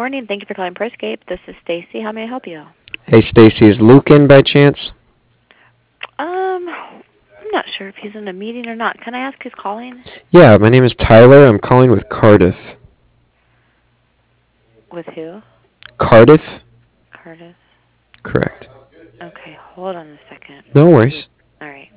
morning. Thank you for calling Proscape. This is Stacy. How may I help you? Hey, Stacy, is Luke in by chance? I'm not sure if he's in a meeting or not. Can I ask who's calling? Yeah, my name is Tyler. I'm calling with Cardiff. With who? Cardiff? Curtis. Correct. Okay, hold on a second. No worries. All right.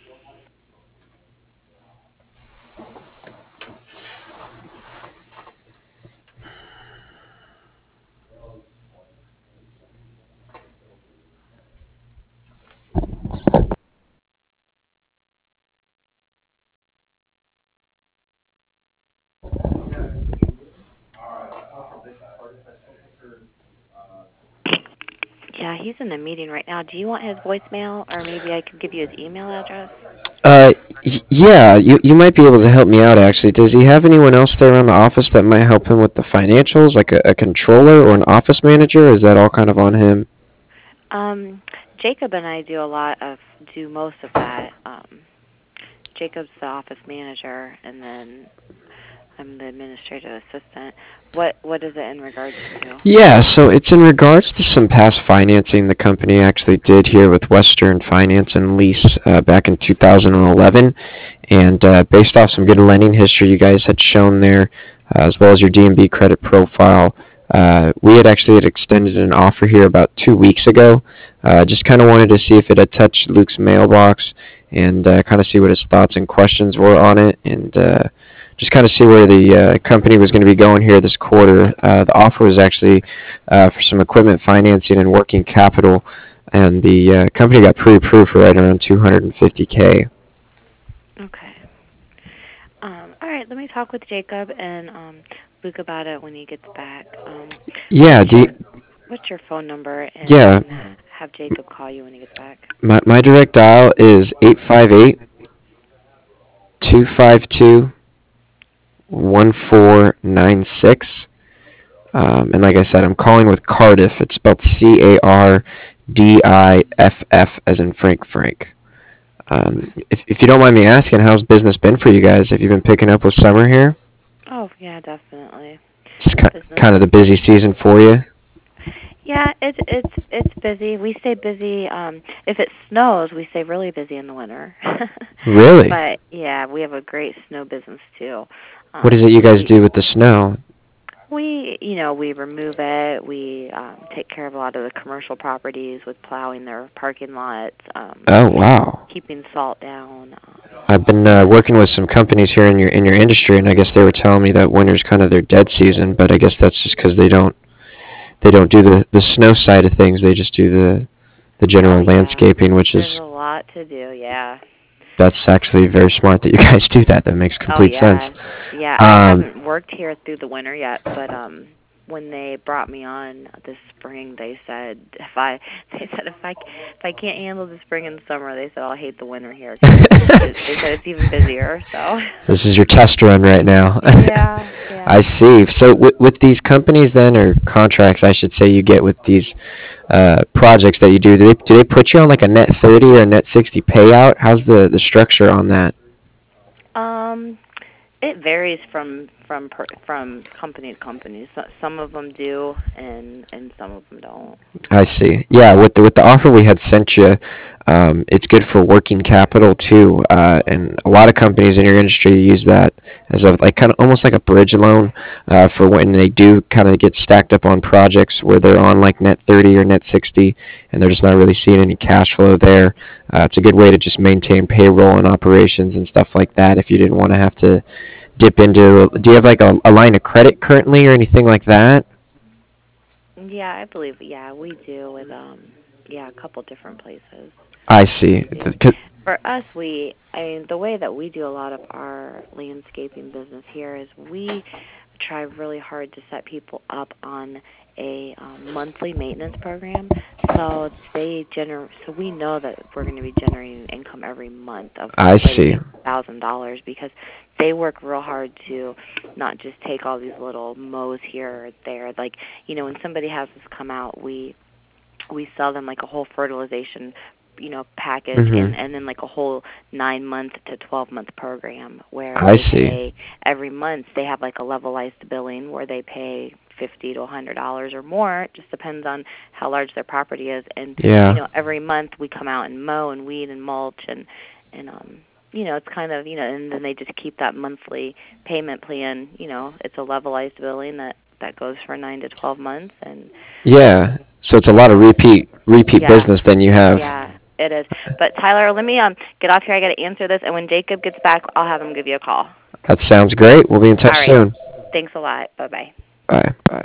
Yeah, he's in a meeting right now. Do you want his voicemail, or maybe I could give you his email address? Uh, yeah, you might be able to help me out, actually. Does he have anyone else there around the office that might help him with the financials, like a controller or an office manager, or is that all kind of on him? Um, Jacob and I do most of that. Jacob's the office manager, and then I'm the administrative assistant. What is it in regards to? Yeah, so it's in regards to some past financing the company actually did here with Western Finance and Lease back in 2011. And based off some good lending history you guys had shown there, as well as your D&B credit profile, we had extended an offer here about 2 weeks ago. Just kind of wanted to see if it had touched Luke's mailbox and kind of see what his thoughts and questions were on it, and just kind of see where the company was going to be going here this quarter. The offer was actually for some equipment financing and working capital, and the company got pre-approved for right around 250K. Okay. All right. Let me talk with Jacob and Luke about it when he gets back. What's Yeah, your what's your phone number? And I yeah. can have Jacob call you when he gets back. My direct dial is 858-252-1496. And like I said, I'm calling with Cardiff. It's spelled Cardiff as in Frank. If you don't mind me asking, how's business been for you guys? Have you been picking up with summer here? Oh yeah, definitely. It's Business. kind of the busy season for you. Yeah, it's busy. We stay busy. If it snows, we stay really busy in the winter. Really? But yeah, we have a great snow business too. What is it you guys We do with the snow? we remove it. We take care of a lot of the commercial properties with plowing their parking lots, Oh, wow. keeping salt down. I've been working with some companies here in your industry, and I guess they were telling me that winter's kind of their dead season. But I guess that's just because they don't do the snow side of things. They just do the Oh general yeah, landscaping, which there's is a lot to do. Yeah. that's actually very smart that you guys do that. That makes Oh complete sense. yeah, yeah. I Um, haven't worked here through the winter yet, but when they brought me on this spring, they said if I can't handle the spring and summer, they said I'll hate the winter here because they said it's even busier. So this is your test run right now. yeah, I yeah. see. So with these companies then, or contracts, I should say, you get with these projects that you do, do they put you on like a net 30 or a net 60 payout? How's the structure on that? Um, it varies from company to company. So, some of them do, and some of them don't. I see. Yeah, with the offer we had sent you, it's good for working capital too, and a lot of companies in your industry use that as a like kind of almost like a bridge loan for when they do kind of get stacked up on projects where they're on like net 30 or net 60, and they're just not really seeing any cash flow there. It's a good way to just maintain payroll and operations and stuff like that if you didn't want to have to dip into. Do you have like a line of credit currently or anything like that? Yeah, I believe. Yeah, we do with yeah, a couple different places. I see. We do. For us, the way that we do a lot of our landscaping business here is we try really hard to set people up on a monthly maintenance program. So so we know that we're going to be generating income every month of I at see. least $1,000 because they work real hard to not just take all these little mows here or there. Like, when somebody has us come out, we sell them like a whole fertilization package, Mhm. and then like a whole 9 month to 12 month program where I they see. pay every month. They have like a levelized billing where they pay $50 to $100 or more. It just depends on how large their property is. And Yeah. every month we come out and mow and weed and mulch and it's kind of and then they just keep that monthly payment plan. It's a levelized billing that goes for 9 to 12 months. And Yeah. So it's a lot of repeat yeah, business then you have. yeah, it is. But Tyler, let me get off here. I got to answer this, and when Jacob gets back, I'll have him give you a call. That sounds great. We'll be in All touch right. soon. Thanks a lot. Bye bye. Bye. Bye.